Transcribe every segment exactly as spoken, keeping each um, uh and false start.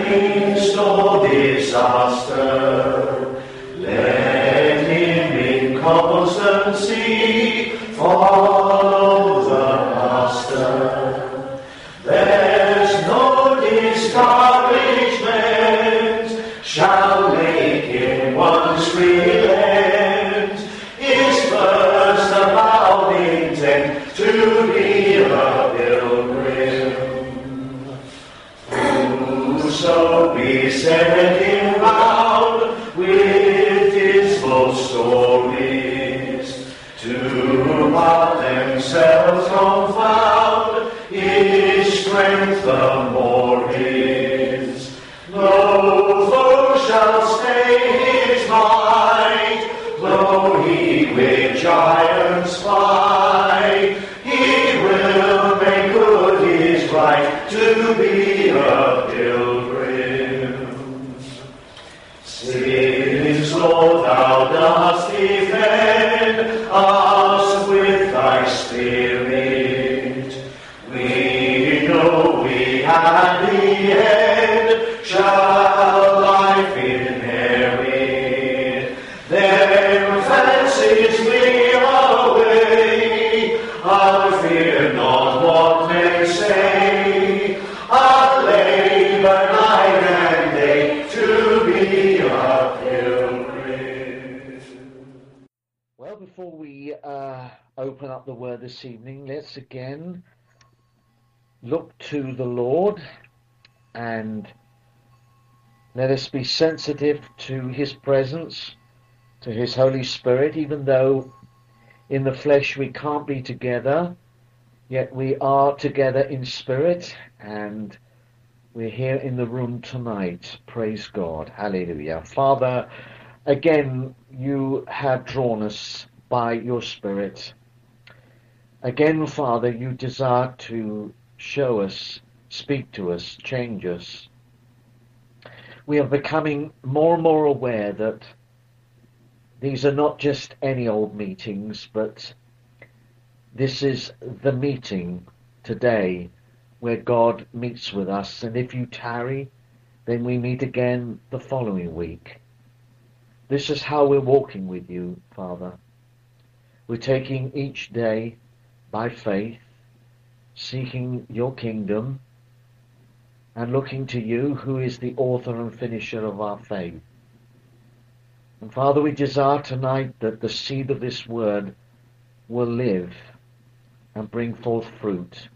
midst of disaster, let him in constancy follow the Master. There's no discouragement shall make him once relent. His first avowed intent to be a pilgrim. Whoso beset him round with dismal stories, to what themselves confound, his strength the more is. No foe shall stay his might, though he with giants fight. He will make good his right to be a pilgrim. Since, Lord, thou dost defend us with thy Spirit, we know we at the end shall life inherit. Then fancies flee away, I'll fear not what men say. I'll labor night and day to be a pilgrim. Well, before we uh, open up the word this evening, let's again look to the Lord and let us be sensitive to his presence, to his Holy Spirit. Even though in the flesh we can't be together, yet we are together in spirit, and we're here in the room tonight. Praise God. Hallelujah. Father, again, you have drawn us by your Spirit. Again, Father, you desire to show us, speak to us, change us. We are becoming more and more aware that these are not just any old meetings, but this is the meeting today where God meets with us. And if you tarry, then we meet again the following week. This is how we're walking with you, Father. We're taking each day by faith, seeking your kingdom, and looking to you, who is the author and finisher of our faith. And Father, we desire tonight that the seed of this word will live and bring forth fruit.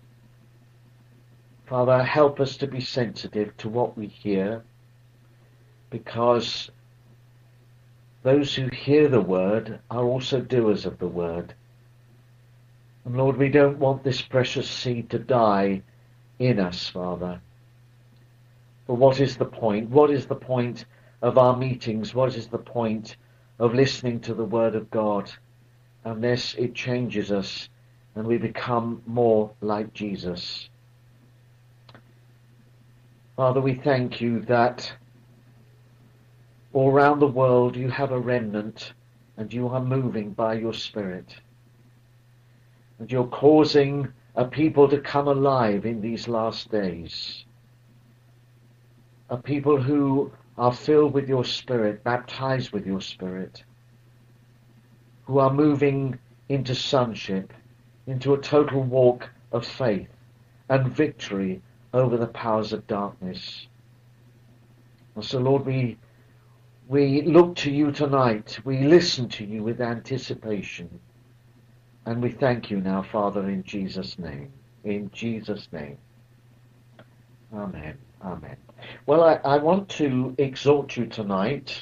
Father, help us to be sensitive to what we hear, because those who hear the word are also doers of the word. And Lord, we don't want this precious seed to die in us, Father. But what is the point? What is the point of our meetings? What is the point of listening to the word of God unless it changes us and we become more like Jesus? Father, we thank you that all around the world you have a remnant and you are moving by your Spirit. And you're causing a people to come alive in these last days. A people who are filled with your Spirit, baptized with your Spirit, who are moving into sonship, into a total walk of faith and victory over the powers of darkness. And so, Lord, we we look to you tonight. We listen to you with anticipation. And we thank you now, Father, in Jesus' name. In Jesus' name. Amen. Amen. Well, I, I want to exhort you tonight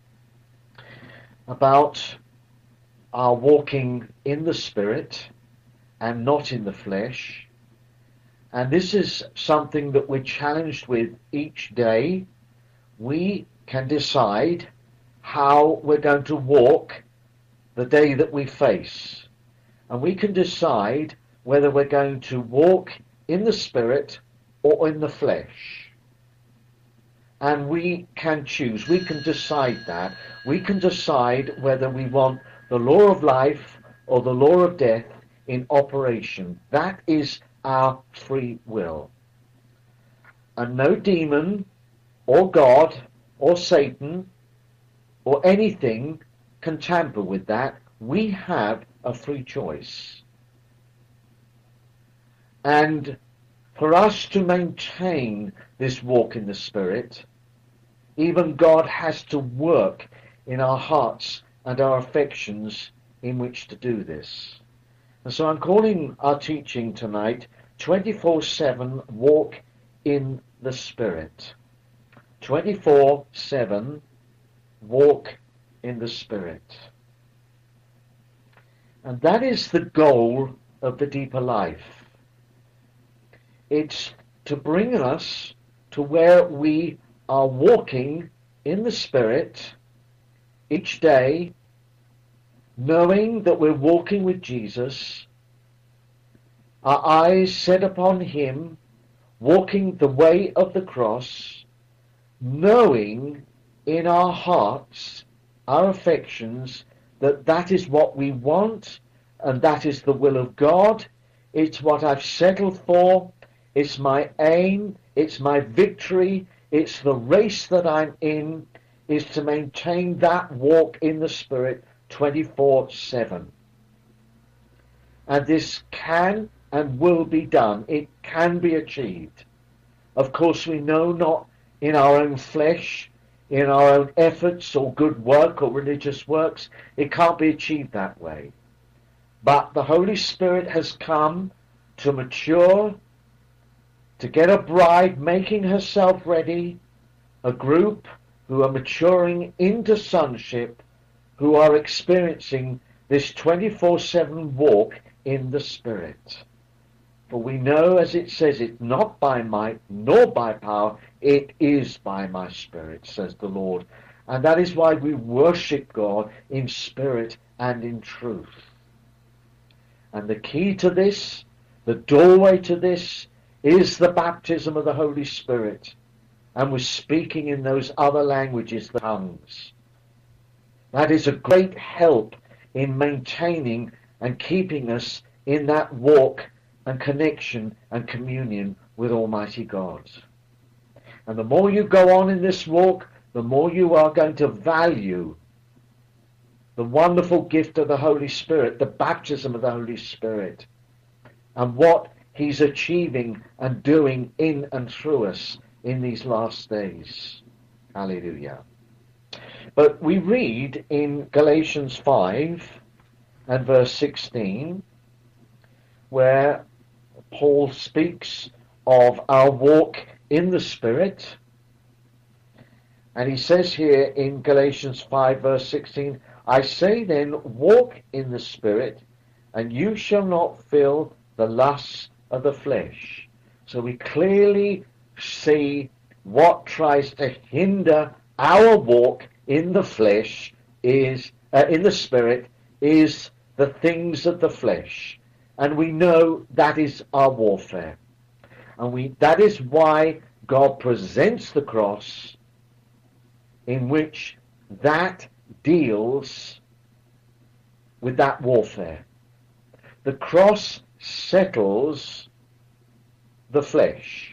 about our walking in the Spirit and not in the flesh. And this is something that we're challenged with each day. We can decide how we're going to walk the day that we face. And we can decide whether we're going to walk in the Spirit or in the flesh. And we can choose. We can decide that. We can decide whether we want the law of life or the law of death in operation. That is our free will. And no demon, or God or Satan or anything can tamper with that. We have a free choice. And for us to maintain this walk in the Spirit, even God has to work in our hearts and our affections in which to do this. And so I'm calling our teaching tonight twenty-four seven Walk in the Spirit. twenty-four seven Walk in the Spirit. And that is the goal of the deeper life. It's to bring us to where we are walking in the Spirit each day, knowing that we're walking with Jesus, our eyes set upon him, walking the way of the cross, knowing in our hearts, our affections, that that is what we want and that is the will of God. It's what I've settled for. It's my aim. It's my victory. It's the race that I'm in, is to maintain that walk in the Spirit twenty-four seven. And this can and will be done. It can be achieved. Of course, we know not in our own flesh, in our own efforts or good work or religious works. It can't be achieved that way. But the Holy Spirit has come to mature, to get a bride making herself ready, a group who are maturing into sonship, who are experiencing this twenty-four seven walk in the Spirit. For we know, as it says, it's not by might nor by power, it is by my Spirit, says the Lord. And that is why we worship God in spirit and in truth. And the key to this, the doorway to this, is the baptism of the Holy Spirit. And we're speaking in those other languages, the tongues. That is a great help in maintaining and keeping us in that walk and connection and communion with Almighty God. And the more you go on in this walk, the more you are going to value the wonderful gift of the Holy Spirit, the baptism of the Holy Spirit, and what he's achieving and doing in and through us in these last days. Hallelujah. But we read in Galatians five and verse sixteen, where Paul speaks of our walk in the Spirit. And he says here in Galatians five verse sixteen, I say then, walk in the Spirit, and you shall not fill the lusts of the flesh. So we clearly see what tries to hinder our walk in the flesh is, uh, in the Spirit, is the things of the flesh. And we know that is our warfare. And we that is why God presents the cross, in which that deals with that warfare. The cross settles the flesh.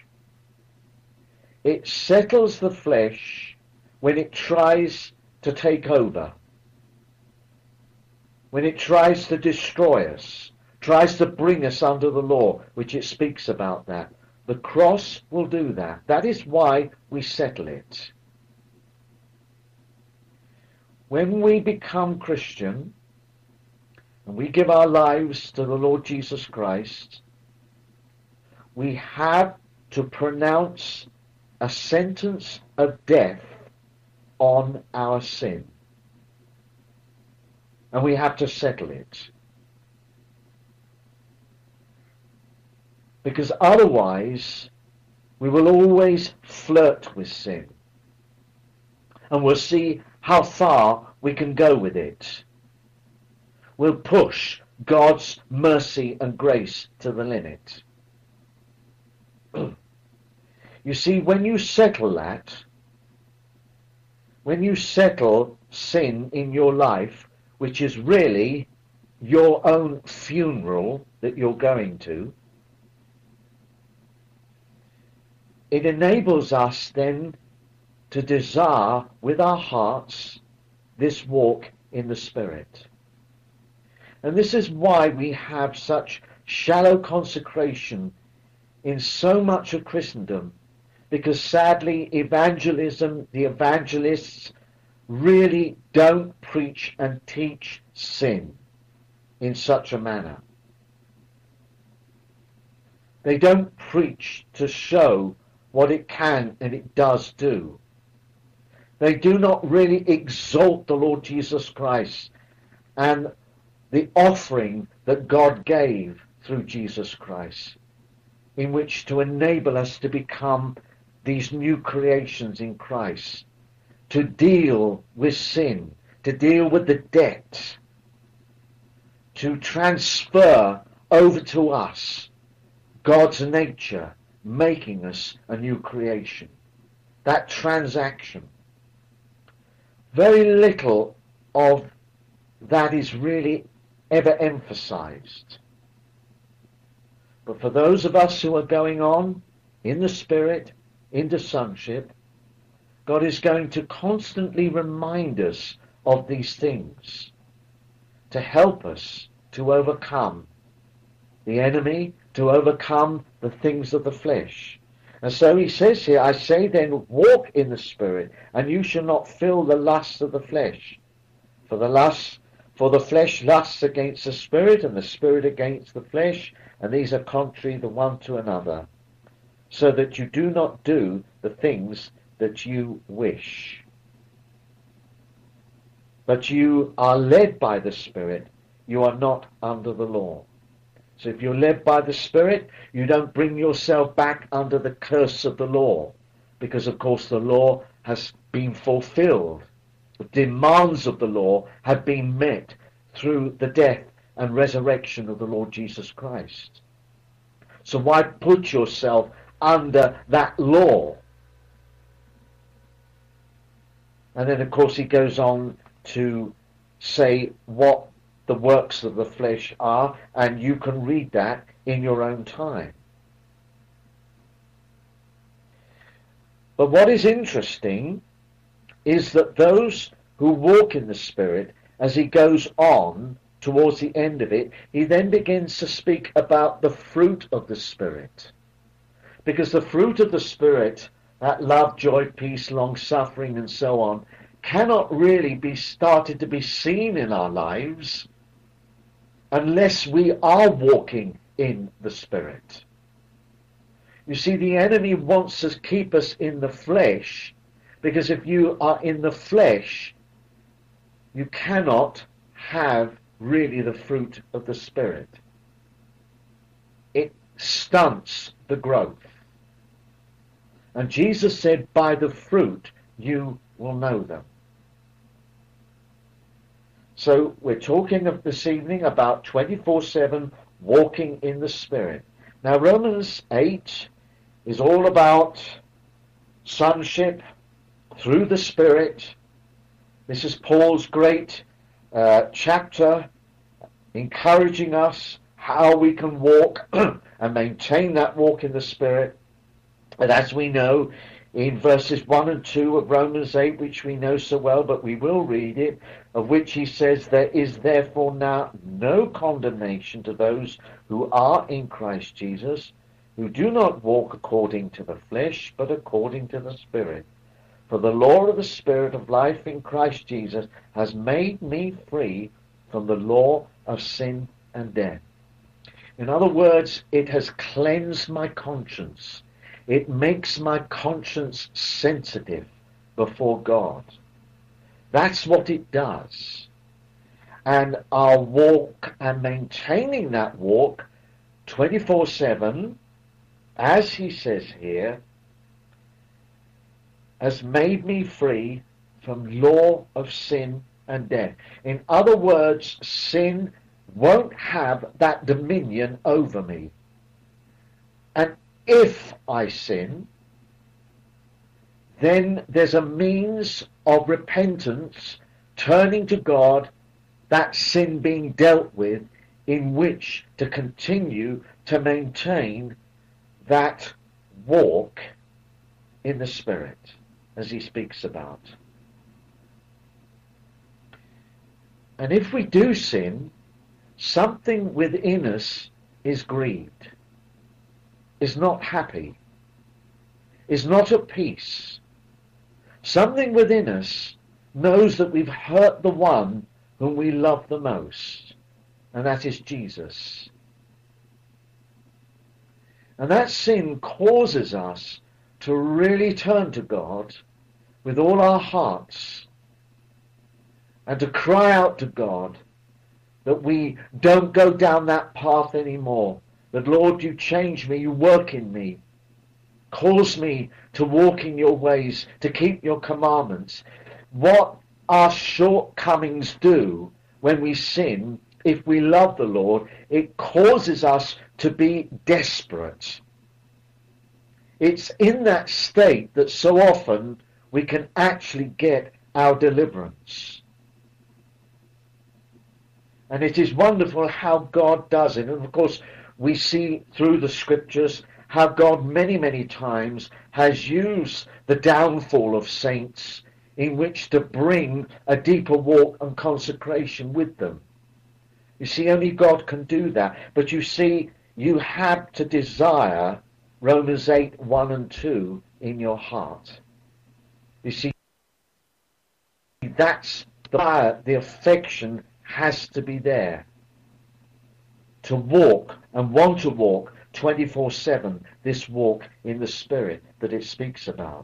It settles the flesh when it tries to take over, when it tries to destroy us, tries to bring us under the law, which it speaks about that. The cross will do that. That is why we settle it. When we become Christian and we give our lives to the Lord Jesus Christ, we have to pronounce a sentence of death on our sin. And we have to settle it. Because otherwise, we will always flirt with sin. And we'll see how far we can go with it. We'll push God's mercy and grace to the limit. You see, when you settle that, when you settle sin in your life, which is really your own funeral that you're going to, it enables us then to desire with our hearts this walk in the Spirit. And this is why we have such shallow consecration in so much of Christendom, because sadly evangelism, the evangelists really don't preach and teach sin in such a manner. They don't preach to show what it can and it does do. They do not really exalt the Lord Jesus Christ and the offering that God gave through Jesus Christ, in which to enable us to become these new creations in Christ, to deal with sin, to deal with the debt, to transfer over to us God's nature, making us a new creation. That transaction. Very little of that is really ever emphasized. But for those of us who are going on in the Spirit, into sonship, God is going to constantly remind us of these things to help us to overcome the enemy, to overcome the things of the flesh. And so he says here, I say then, walk in the Spirit, and you shall not fill the lusts of the flesh. For the lust, for the flesh lusts against the Spirit, and the Spirit against the flesh, and these are contrary the one to another, so that you do not do the things that you wish. But you are led by the Spirit, you are not under the law. So if you're led by the Spirit, you don't bring yourself back under the curse of the law, because of course the law has been fulfilled. The demands of the law have been met through the death and resurrection of the Lord Jesus Christ. So why put yourself under that law? And then of course he goes on to say what the works of the flesh are, and you can read that in your own time. But what is interesting is that those who walk in the Spirit, as he goes on towards the end of it, he then begins to speak about the fruit of the Spirit. Because the fruit of the Spirit, that love, joy, peace, long-suffering, and so on, cannot really be started to be seen in our lives unless we are walking in the Spirit. You see, the enemy wants to keep us in the flesh, because if you are in the flesh, you cannot have really the fruit of the Spirit. It stunts the growth. And Jesus said, by the fruit you will know them. So we're talking of this evening about twenty-four seven walking in the Spirit. Now Romans eight is all about sonship through the Spirit. This is Paul's great uh, chapter, encouraging us how we can walk and maintain that walk in the Spirit. And as we know, in verses one and two of Romans eight, which we know so well, but we will read it, of which he says, there is therefore now no condemnation to those who are in Christ Jesus, who do not walk according to the flesh, but according to the Spirit. For the law of the Spirit of life in Christ Jesus has made me free from the law of sin and death. In other words, it has cleansed my conscience. It makes my conscience sensitive before God. That's what it does. And our walk and maintaining that walk twenty-four seven, as he says here, has made me free from law of sin and death. In other words, sin won't have that dominion over me. And if I sin, then there's a means of repentance, turning to God, that sin being dealt with, in which to continue to maintain that walk in the Spirit. as he speaks about. And if we do sin, something within us is grieved, is not happy, is not at peace. Something within us knows that we've hurt the one whom we love the most, and that is Jesus. And that sin causes us to really turn to God with all our hearts and to cry out to God that we don't go down that path anymore. That, Lord, you change me, you work in me, cause me to walk in your ways, to keep your commandments. What our shortcomings do when we sin, if we love the Lord, it causes us to be desperate. It's in that state that so often we can actually get our deliverance. And it is wonderful how God does it. And of course, we see through the scriptures how God many, many times has used the downfall of saints in which to bring a deeper walk and consecration with them. You see, only God can do that. But you see, you have to desire Romans eight, one and two in your heart. You see, that's the fire, the affection has to be there. To walk and want to walk twenty-four seven, this walk in the Spirit that it speaks about.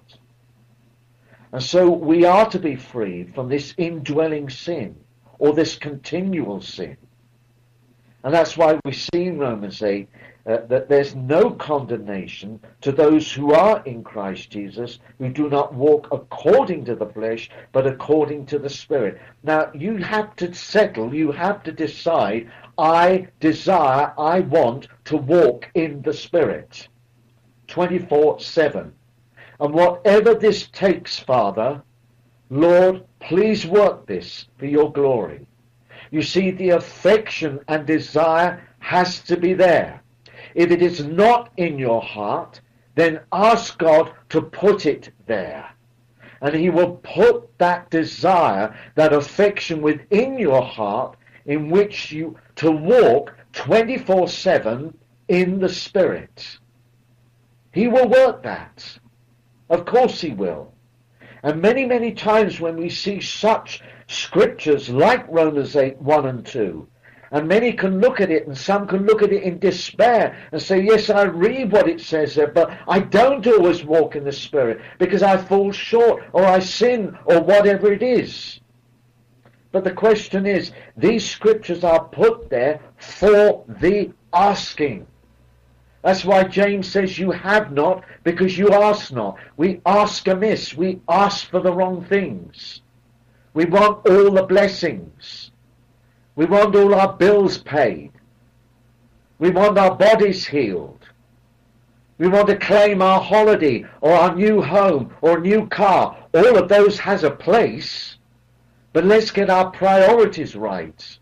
And so we are to be free from this indwelling sin, or this continual sin. And that's why we see in Romans eight uh, that there's no condemnation to those who are in Christ Jesus, who do not walk according to the flesh, but according to the Spirit. Now, you have to settle, you have to decide, I desire, I want to walk in the Spirit, twenty-four seven. And whatever this takes, Father, Lord, please work this for your glory. You see, the affection and desire has to be there. If it is not in your heart, then ask God to put it there. And he will put that desire, that affection within your heart, in which you to walk twenty-four seven in the Spirit. He will work that. Of course he will. And many, many times when we see such scriptures like Romans eight, one and two, and many can look at it, and some can look at it in despair and say, yes, I read what it says there, but I don't always walk in the Spirit because I fall short or I sin or whatever it is. But the question is, these scriptures are put there for the asking. That's why James says you have not because you ask not. We ask amiss. We ask for the wrong things. We want all the blessings. We want all our bills paid. We want our bodies healed. We want to claim our holiday or our new home or new car. All of those has a place. But let's get our priorities right.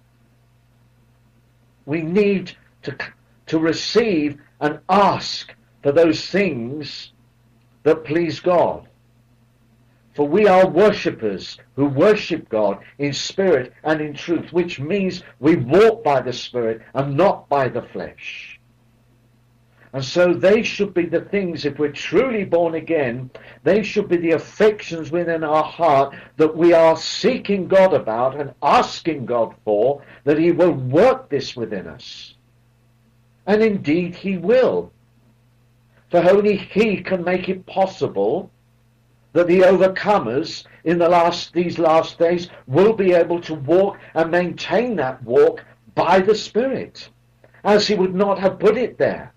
We need to, to receive and ask for those things that please God. For we are worshippers who worship God in spirit and in truth, which means we walk by the Spirit and not by the flesh. And so they should be the things, if we're truly born again, they should be the affections within our heart that we are seeking God about and asking God for, that he will work this within us. And indeed he will. For only he can make it possible that the overcomers in the last these last days will be able to walk and maintain that walk by the Spirit, as he would not have put it there.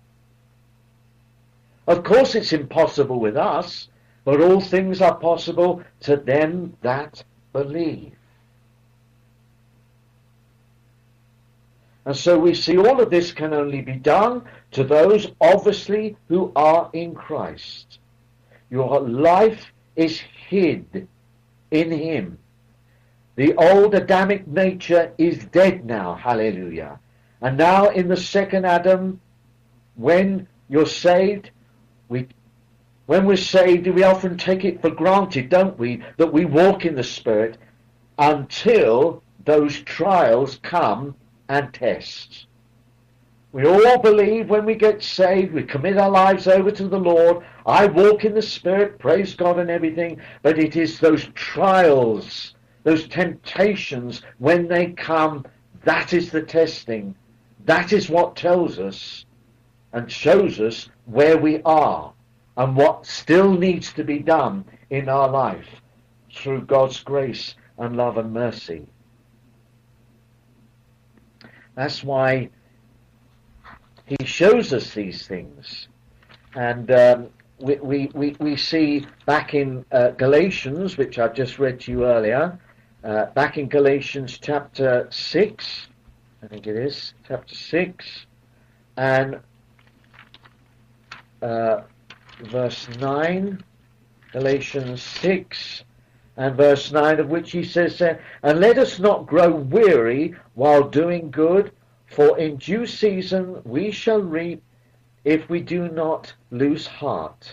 Of course it's impossible with us, but all things are possible to them that believe. And so we see all of this can only be done to those, obviously, who are in Christ. Your life is hid in him. The old Adamic nature is dead now, hallelujah. And now in the second Adam, when you're saved, we When we're saved, we often take it for granted, don't we, that we walk in the Spirit until those trials come and test. We all believe when we get saved, we commit our lives over to the Lord. I walk in the Spirit, praise God and everything, but it is those trials, those temptations, when they come, that is the testing. That is what tells us and shows us where we are and what still needs to be done in our life through God's grace and love and mercy. That's why he shows us these things. And um, we, we, we, we see back in uh, Galatians, which I've just read to you earlier, uh, back in Galatians chapter six, I think it is, chapter six, and uh, verse nine, Galatians six, and verse nine, of which he says, uh, and let us not grow weary while doing good, for in due season we shall reap if we do not lose heart.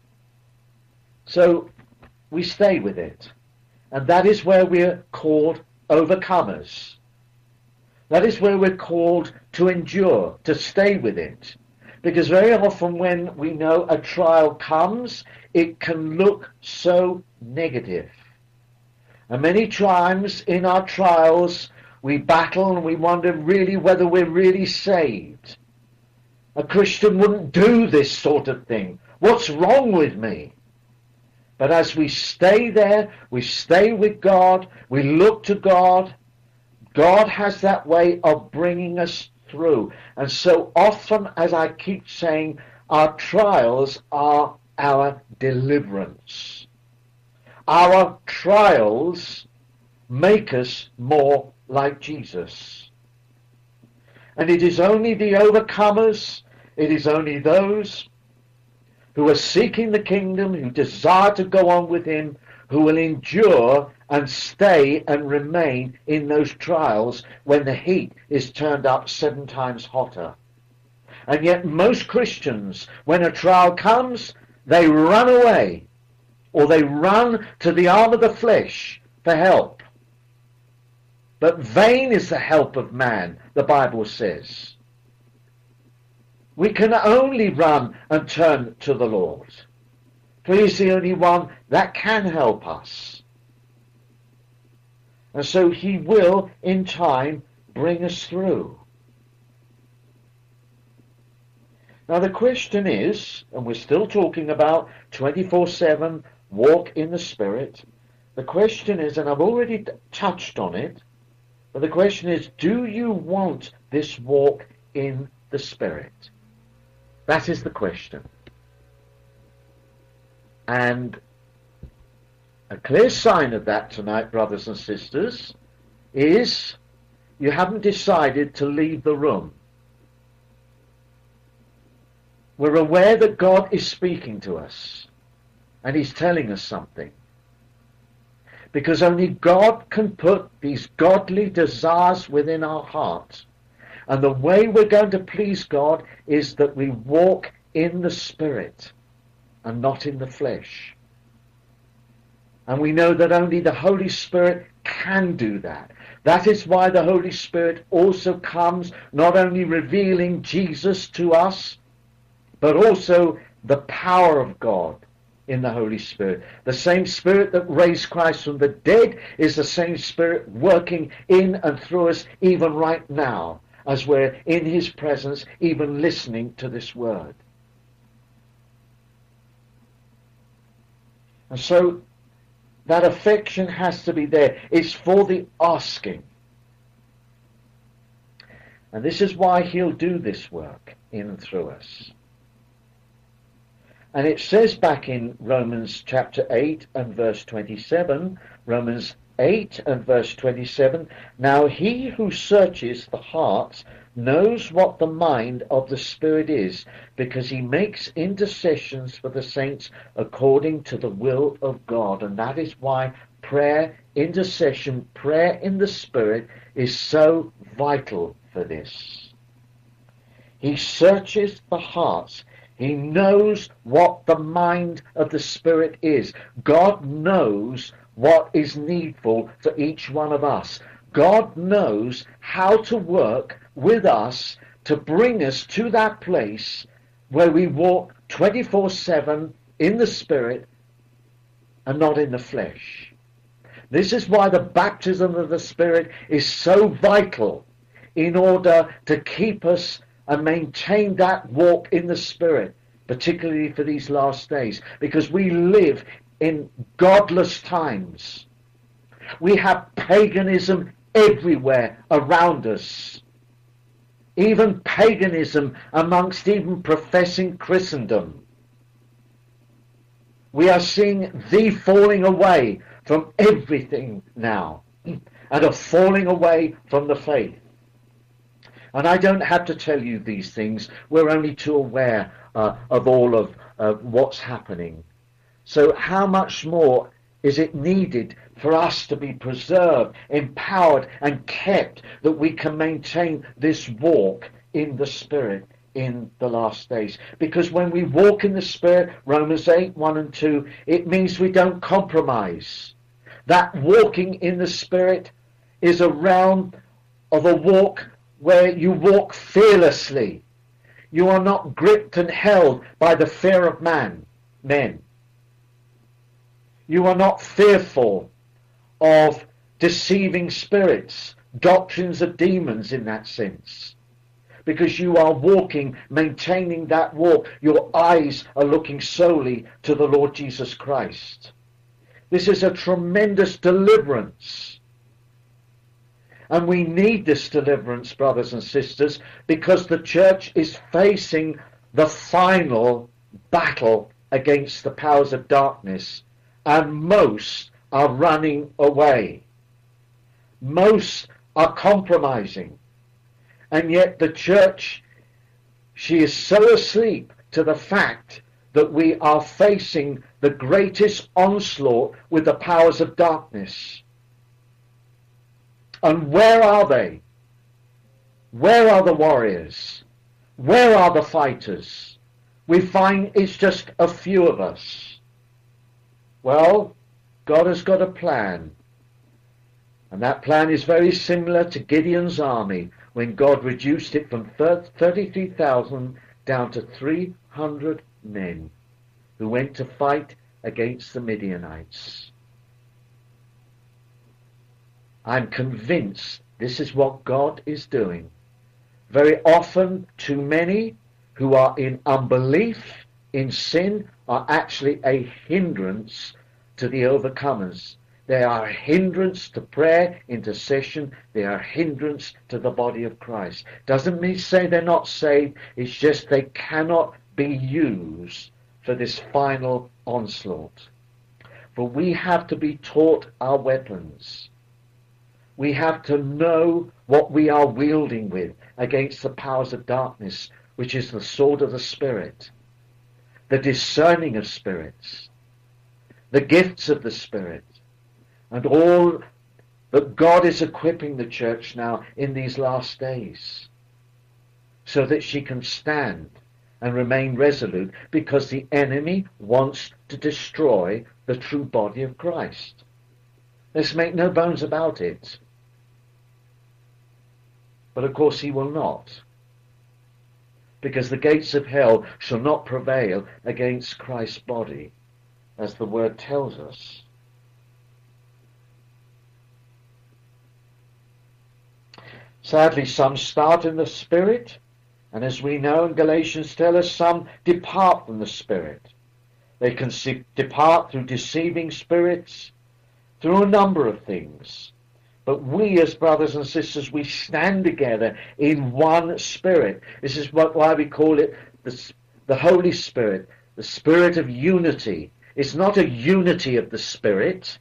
So we stay with it. And that is where we're called overcomers. That is where we're called to endure, to stay with it. Because very often when we know a trial comes, it can look so negative. And many times in our trials, we battle and we wonder really whether we're really saved. A Christian wouldn't do this sort of thing. What's wrong with me? But as we stay there, we stay with God, we look to God, God has that way of bringing us through. And so often, as I keep saying, our trials are our deliverance. Our trials make us more like Jesus. And it is only the overcomers, it is only those who are seeking the kingdom, who desire to go on with him, who will endure and stay and remain in those trials when the heat is turned up seven times hotter. And yet most Christians, when a trial comes, they run away, or they run to the arm of the flesh for help. But vain is the help of man, the Bible says. We can only run and turn to the Lord. For he is the only one that can help us. And so he will, in time, bring us through. Now the question is, and we're still talking about twenty-four seven, walk in the Spirit. The question is, and I've already touched on it, but the question is, do you want this walk in the Spirit? That is the question. And a clear sign of that tonight, brothers and sisters, is you haven't decided to leave the room. We're aware that God is speaking to us, and he's telling us something. Because only God can put these godly desires within our hearts. And the way we're going to please God is that we walk in the Spirit and not in the flesh. And we know that only the Holy Spirit can do that. That is why the Holy Spirit also comes, not only revealing Jesus to us, but also the power of God in the Holy Spirit. The same Spirit that raised Christ from the dead is the same Spirit working in and through us even right now, as we're in his presence, even listening to this word. And so that affection has to be there. It's for the asking. And this is why he'll do this work in and through us. And it says back in Romans chapter eight and verse twenty-seven, Romans eight and verse twenty-seven, now he who searches the hearts knows what the mind of the Spirit is, because he makes intercessions for the saints according to the will of God. And that is why prayer, intercession, prayer in the Spirit is so vital for this. He searches the hearts. He knows what the mind of the Spirit is. God knows what is needful for each one of us. God knows how to work with us to bring us to that place where we walk twenty-four seven in the Spirit and not in the flesh. This is why the baptism of the Spirit is so vital in order to keep us and maintain that walk in the Spirit, particularly for these last days, because we live in godless times. We have paganism everywhere around us, even paganism amongst even professing Christendom. We are seeing the falling away from everything now, and a falling away from the faith. And I don't have to tell you these things. We're only too aware uh, of all of uh, what's happening. So how much more is it needed for us to be preserved, empowered, and kept, that we can maintain this walk in the Spirit in the last days? Because when we walk in the Spirit, Romans eight, one and two, it means we don't compromise. That walking in the Spirit is a realm of a walk where you walk fearlessly. You are not gripped and held by the fear of man, men. You are not fearful of deceiving spirits, doctrines of demons in that sense. Because you are walking, maintaining that walk. Your eyes are looking solely to the Lord Jesus Christ. This is a tremendous deliverance. And we need this deliverance, brothers and sisters, because the church is facing the final battle against the powers of darkness. And most are running away. Most are compromising. And yet the church, she is so asleep to the fact that we are facing the greatest onslaught with the powers of darkness. And where are they? Where are the warriors? Where are the fighters? We find it's just a few of us. Well, God has got a plan. And that plan is very similar to Gideon's army, when God reduced it from thirty-three thousand down to three hundred men who went to fight against the Midianites. I'm convinced this is what God is doing. Very often, too many who are in unbelief, in sin, are actually a hindrance to the overcomers. They are a hindrance to prayer, intercession. They are a hindrance to the body of Christ. Doesn't mean say they're not saved. It's just they cannot be used for this final onslaught. For we have to be taught our weapons. We have to know what we are wielding with against the powers of darkness, which is the sword of the Spirit, the discerning of spirits, the gifts of the Spirit, and all that God is equipping the church now in these last days, so that she can stand and remain resolute, because the enemy wants to destroy the true body of Christ. Let's make no bones about it. But of course he will not, because the gates of hell shall not prevail against Christ's body, as the word tells us. Sadly, some start in the Spirit, and as we know, and Galatians tell us, some depart from the Spirit. They can see, depart through deceiving spirits, through a number of things. But we as brothers and sisters, we stand together in one Spirit. This is what, why we call it the, the Holy Spirit, the Spirit of unity. It's not a unity of the Spirit.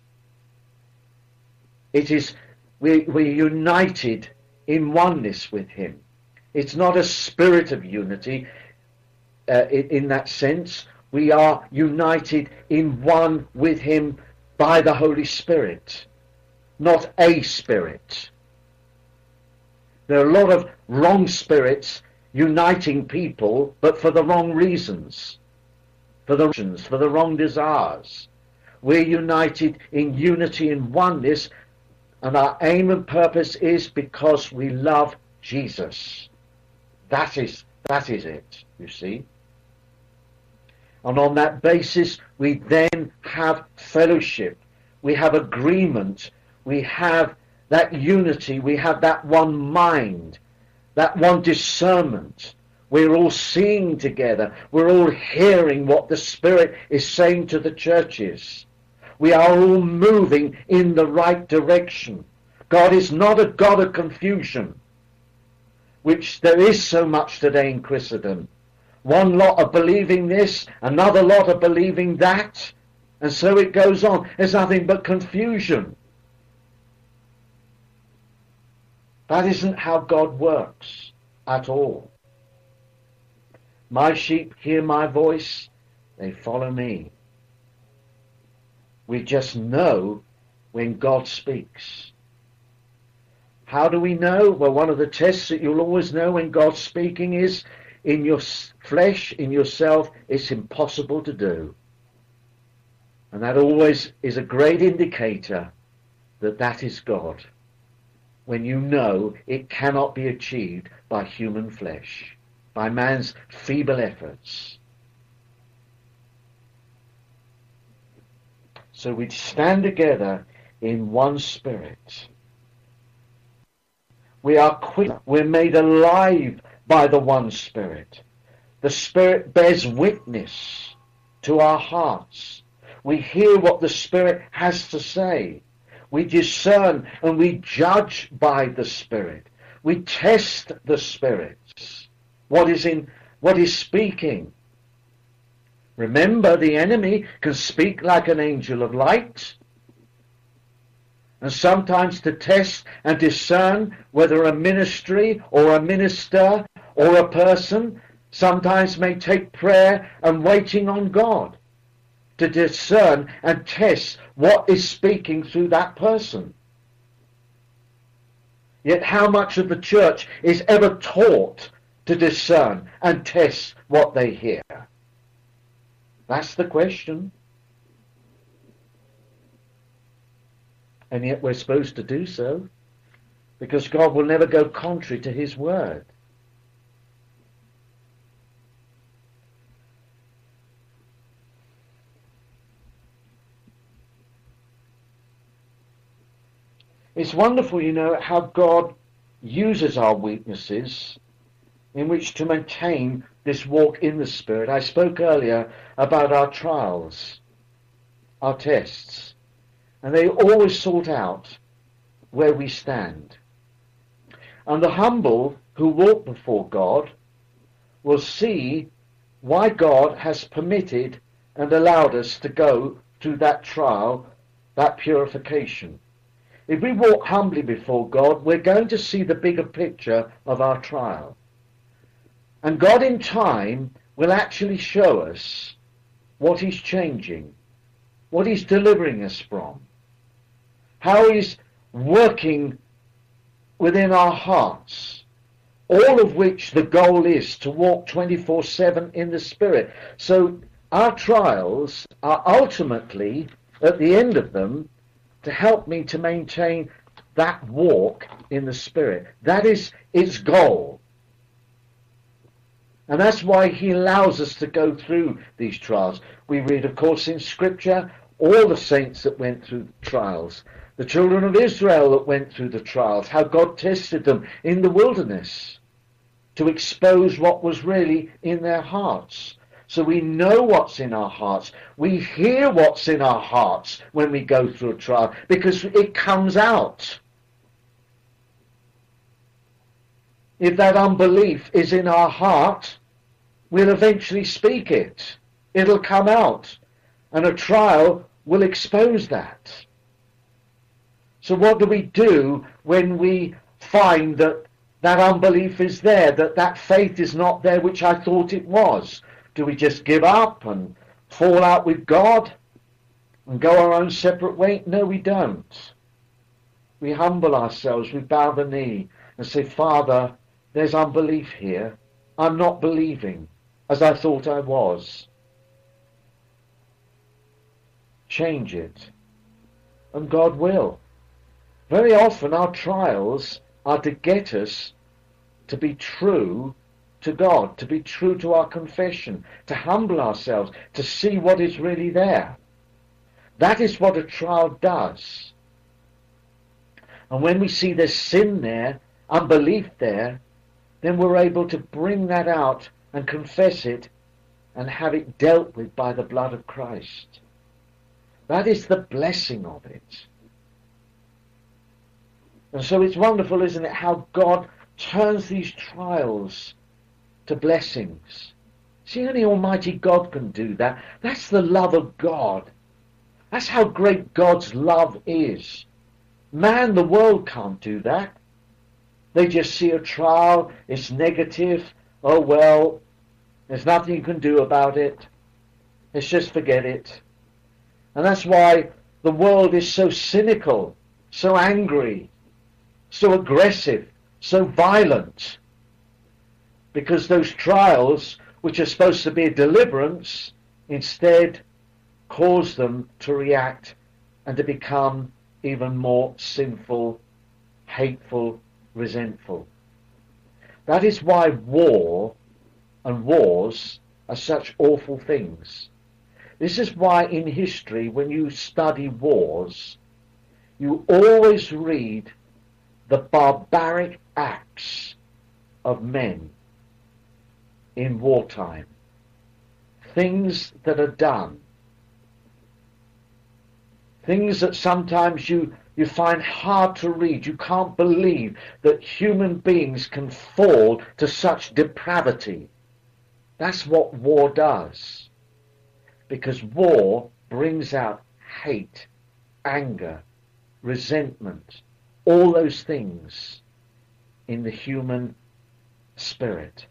It is, we, we're united in oneness with him. It's not a spirit of unity uh, in, in that sense. We are united in one with him by the Holy Spirit, not a spirit. There are a lot of wrong spirits uniting people, but for the wrong reasons, for the reasons, for the wrong desires. We're united in unity and oneness, and our aim and purpose is because we love Jesus. That is, that is it, you see. And on that basis, we then have fellowship. We have agreement. We have that unity. We have that one mind, that one discernment. We're all seeing together. We're all hearing what the Spirit is saying to the churches. We are all moving in the right direction. God is not a God of confusion, which there is so much today in Christendom. One lot are believing this, another lot are believing that, and so it goes on. There's nothing but confusion. That isn't how God works at all. My sheep hear my voice, they follow me. We just know when God speaks. How do we know? Well, one of the tests that you'll always know when God's speaking is, in your flesh, in yourself, it's impossible to do. And that always is a great indicator that that is God. When you know it cannot be achieved by human flesh, by man's feeble efforts. So we stand together in one spirit. We are quick, we're made alive by the one Spirit. The Spirit bears witness to our hearts. We hear what the Spirit has to say. We discern and we judge by the Spirit. We test the spirits. What is in, what is speaking? Remember, the enemy can speak like an angel of light. And sometimes to test and discern whether a ministry or a minister or a person sometimes may take prayer and waiting on God to discern and test what is speaking through that person. Yet how much of the church is ever taught to discern and test what they hear? That's the question. And yet we're supposed to do so, because God will never go contrary to his word. It's wonderful, you know, how God uses our weaknesses in which to maintain this walk in the Spirit. I spoke earlier about our trials, our tests, and they always sort out where we stand. And the humble who walk before God will see why God has permitted and allowed us to go through that trial, that purification. If we walk humbly before God, we're going to see the bigger picture of our trial. And God in time will actually show us what he's changing, what he's delivering us from, how he's working within our hearts, all of which the goal is to walk twenty-four seven in the Spirit. So our trials are ultimately, at the end of them, to help me to maintain that walk in the Spirit. That is its goal. And that's why he allows us to go through these trials. We read, of course, in Scripture, all the saints that went through trials, the children of Israel that went through the trials, how God tested them in the wilderness to expose what was really in their hearts. So we know what's in our hearts. We hear what's in our hearts when we go through a trial, because it comes out. If that unbelief is in our heart, we'll eventually speak it. It'll come out. And a trial will expose that. So what do we do when we find that that unbelief is there, that that faith is not there which I thought it was? Do we just give up and fall out with God and go our own separate way? No, we don't. We humble ourselves, we bow the knee and say, Father, there's unbelief here. I'm not believing as I thought I was. Change it, and God will. Very often our trials are to get us to be true to God, to be true to our confession, to humble ourselves, to see what is really there. That is what a trial does. And when we see there's sin there, unbelief there, then we're able to bring that out and confess it and have it dealt with by the blood of Christ. That is the blessing of it. And so it's wonderful, isn't it, how God turns these trials to blessings. See, only Almighty God can do that. That's the love of God. That's how great God's love is. Man, the world can't do that. They just see a trial, it's negative, oh well, there's nothing you can do about it. Let's just forget it. And that's why the world is so cynical, so angry, so aggressive, so violent. Because those trials, which are supposed to be a deliverance, instead cause them to react and to become even more sinful, hateful, resentful. That is why war and wars are such awful things. This is why in history, when you study wars, you always read the barbaric acts of men in wartime. Things that are done. Things that sometimes you, you find hard to read. You can't believe that human beings can fall to such depravity. That's what war does. Because war brings out hate, anger, resentment, all those things in the human spirit.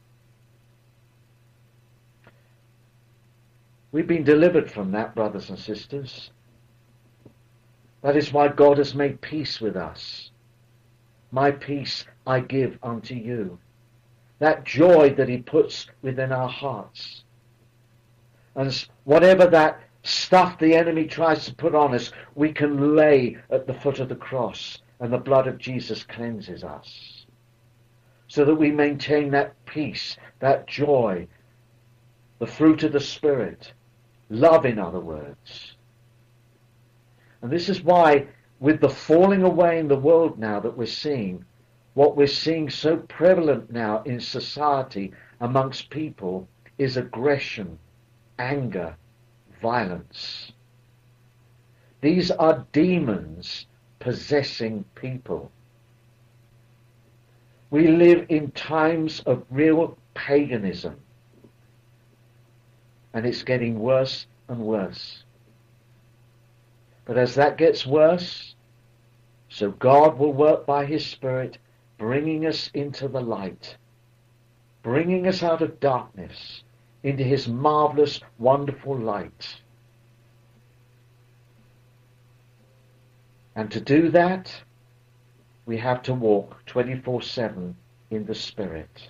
We've been delivered from that, brothers and sisters. That is why God has made peace with us. My peace I give unto you. That joy that he puts within our hearts. And whatever that stuff the enemy tries to put on us, we can lay at the foot of the cross, and the blood of Jesus cleanses us. So that we maintain that peace, that joy, the fruit of the Spirit, love in other words. And this is why, with the falling away in the world now that we're seeing, what we're seeing so prevalent now in society amongst people is aggression, anger, violence. These are demons possessing people. We live in times of real paganism, and it's getting worse and worse. But as that gets worse, so God will work by his Spirit, bringing us into the light, bringing us out of darkness into his marvelous, wonderful light. And to do that, we have to walk twenty-four seven in the Spirit.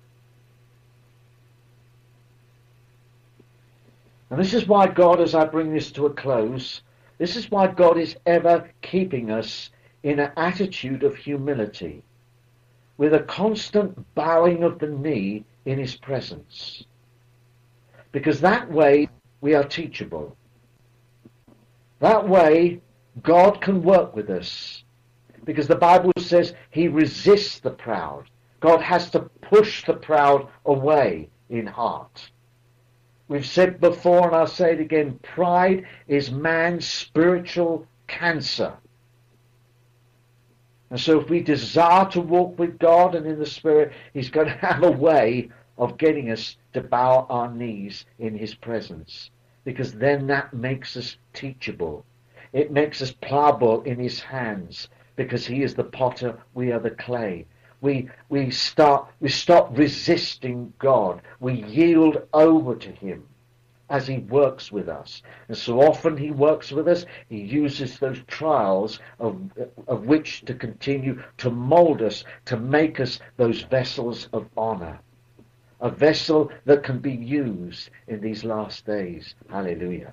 And this is why God, as I bring this to a close, this is why God is ever keeping us in an attitude of humility, with a constant bowing of the knee in his presence. Because that way we are teachable. That way God can work with us. Because the Bible says he resists the proud. God has to push the proud away in heart. We've said before, and I'll say it again, pride is man's spiritual cancer. And so if we desire to walk with God and in the Spirit, he's going to have a way of getting us to bow our knees in his presence. Because then that makes us teachable. It makes us pliable in his hands. Because he is the potter, we are the clay. We we start we stop resisting God. We yield over to him as he works with us. And so often he works with us, he uses those trials of of which to continue to mold us, to make us those vessels of honor. a vessel that can be used in these last days. Hallelujah.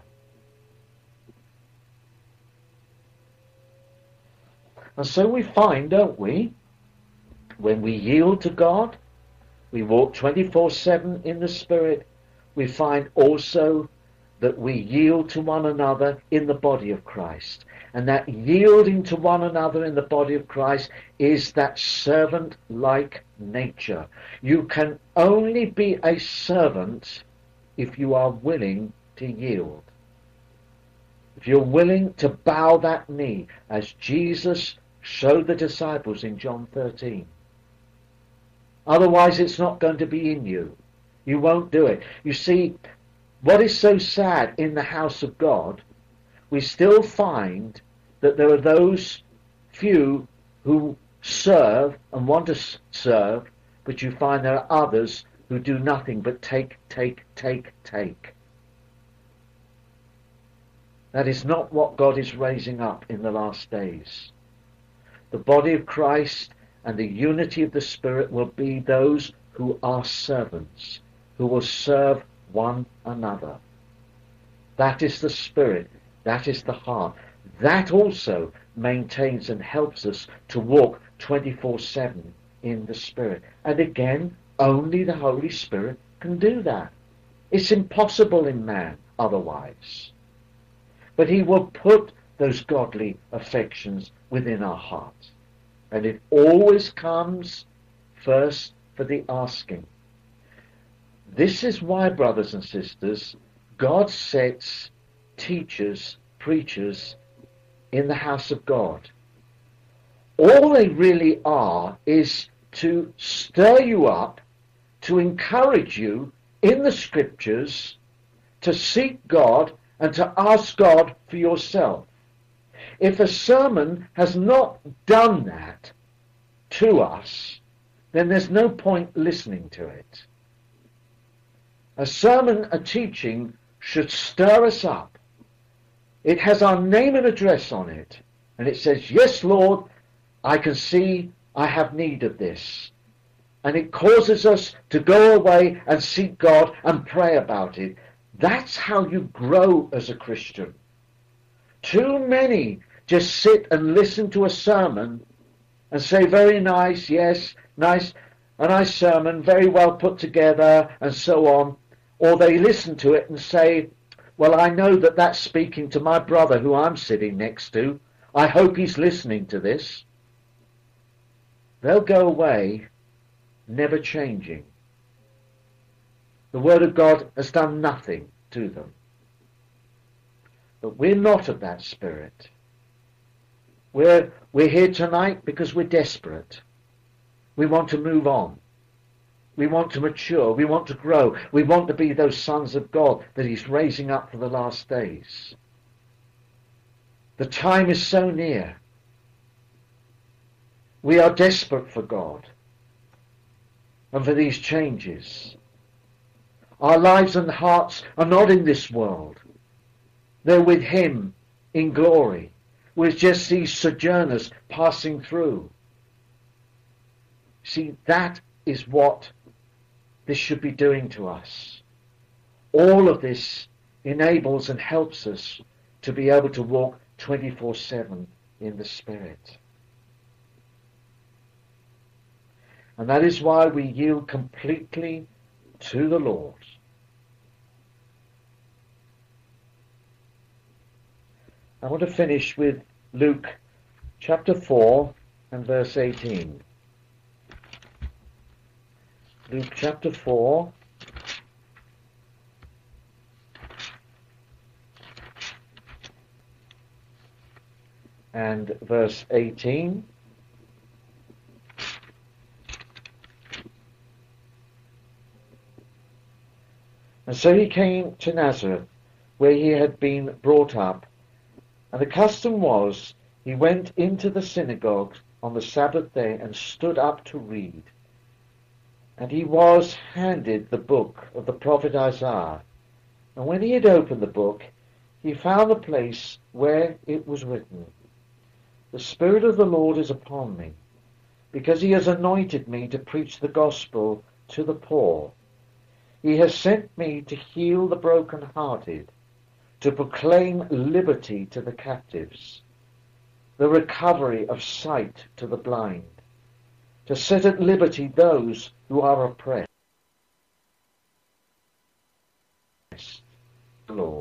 And so we find, don't we, when we yield to God, we walk twenty-four seven in the Spirit, we find also that we yield to one another in the body of Christ. And that yielding to one another in the body of Christ is that servant-like nature. You can only be a servant if you are willing to yield. If you're willing to bow that knee, as Jesus showed the disciples in John thirteen. Otherwise, it's not going to be in you. You won't do it. You see, what is so sad in the house of God, we still find that there are those few who serve and want to serve, but you find there are others who do nothing but take, take, take, take. That is not what God is raising up in the last days. The body of Christ and the unity of the Spirit will be those who are servants, who will serve one another. That is the Spirit. That is the heart. That also maintains and helps us to walk twenty-four seven in the Spirit. And again, only the Holy Spirit can do that. It's impossible in man otherwise. But he will put those godly affections within our hearts. And it always comes first for the asking. This is why, brothers and sisters, God sets teachers, preachers in the house of God. All they really are is to stir you up, to encourage you in the Scriptures, to seek God and to ask God for yourself. If a sermon has not done that to us, then there's no point listening to it. A sermon, a teaching, should stir us up. It has our name and address on it. And it says, yes, Lord, I can see I have need of this. And it causes us to go away and seek God and pray about it. That's how you grow as a Christian. Too many just sit and listen to a sermon and say, very nice, yes, nice, a nice sermon, very well put together, and so on. Or they listen to it and say, well, I know that that's speaking to my brother who I'm sitting next to. I hope he's listening to this. They'll go away never changing. The Word of God has done nothing to them. But we're not of that spirit. We're, we're here tonight because we're desperate. We want to move on. We want to mature. We want to grow. We want to be those sons of God that he's raising up for the last days. The time is so near. We are desperate for God and for these changes. Our lives and hearts are not in this world. They're with him in glory. We're just these sojourners passing through. See, that is what this should be doing to us. All of this enables and helps us to be able to walk twenty-four seven in the Spirit. And that is why we yield completely to the Lord. I want to finish with Luke chapter four and verse eighteen. Luke chapter four and verse eighteen. And so he came to Nazareth, where he had been brought up. And the custom was, he went into the synagogue on the Sabbath day and stood up to read. And he was handed the book of the prophet Isaiah. And when he had opened the book, he found the place where it was written, the Spirit of the Lord is upon me, because he has anointed me to preach the gospel to the poor. He has sent me to heal the brokenhearted, to proclaim liberty to the captives, the recovery of sight to the blind, to set at liberty those who are oppressed. Lord.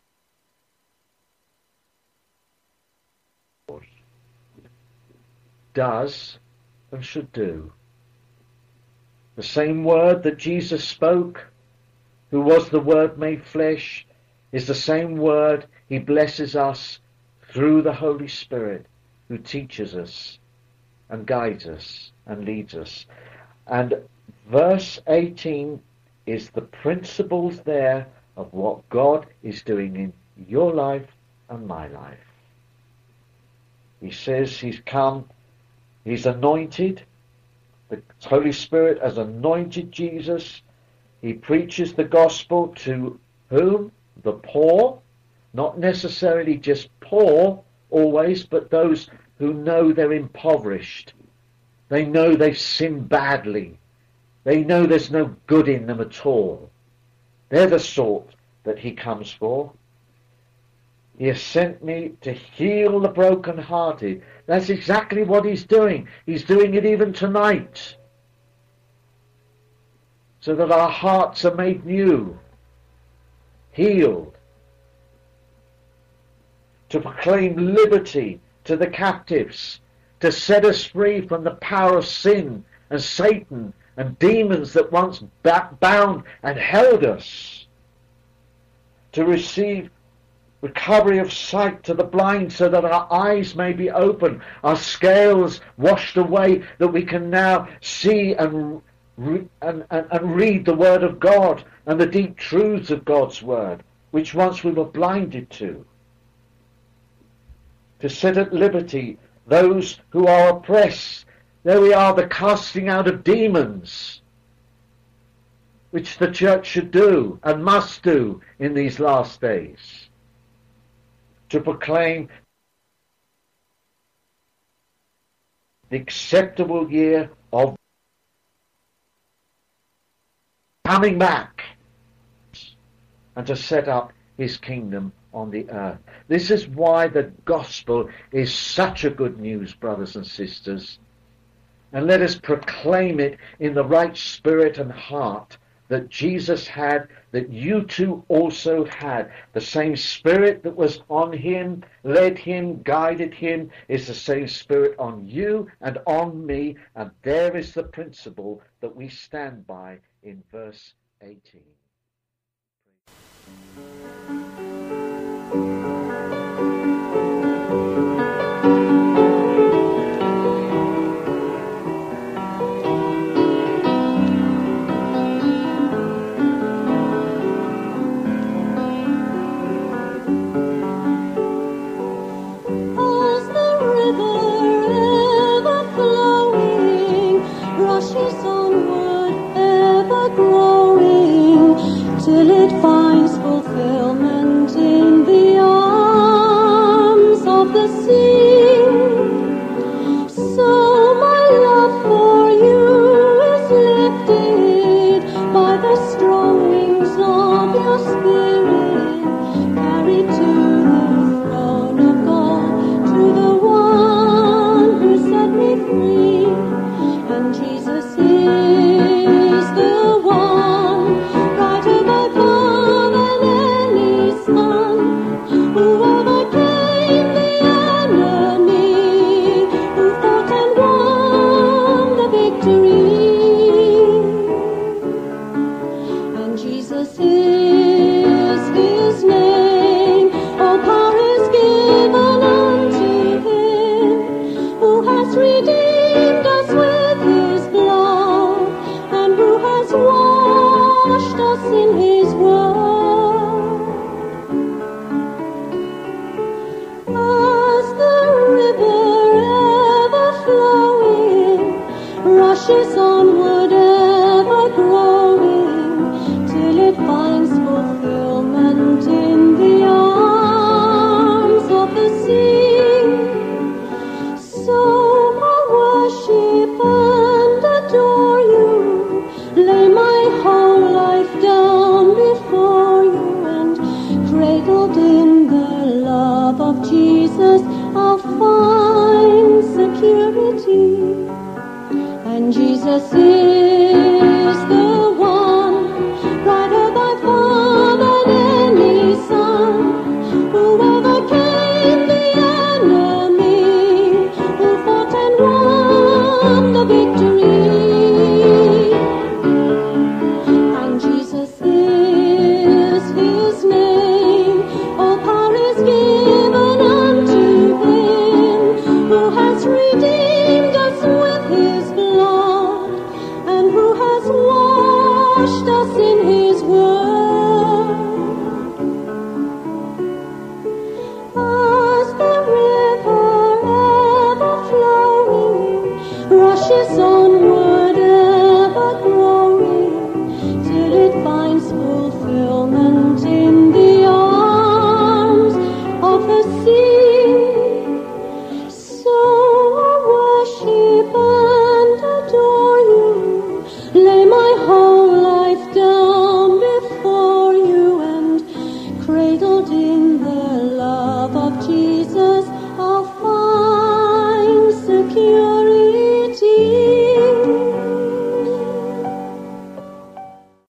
Does and should do. The same word that Jesus spoke, who was the Word made flesh, is the same word he blesses us through the Holy Spirit, who teaches us and guides us and leads us. And verse eighteen is the principles there of what God is doing in your life and my life. He says he's come, he's anointed, the Holy Spirit has anointed Jesus. He preaches the gospel to whom? The poor, not necessarily just poor always, but those who know they're impoverished. They know they've sinned badly. They know there's no good in them at all. They're the sort that he comes for. He has sent me to heal the brokenhearted. That's exactly what he's doing. He's doing it even tonight, so that our hearts are made new, healed, to proclaim liberty to the captives, to set us free from the power of sin and Satan and demons that once bound and held us, to receive recovery of sight to the blind, so that our eyes may be open, our scales washed away, that we can now see and, re- and, and, and read the Word of God and the deep truths of God's Word, which once we were blinded to. To set at liberty those who are oppressed. There we are, the casting out of demons, which the church should do and must do in these last days. To proclaim the acceptable year of coming back, and to set up his kingdom on the earth. This is why the gospel is such a good news, brothers and sisters. And let us proclaim it in the right spirit and heart that Jesus had, that you too also had. The same Spirit that was on him, led him, guided him, is the same Spirit on you and on me. And there is the principle that we stand by in verse eighteen. Till it finds fulfillment. of Jesus I'll find security, and Jesus is the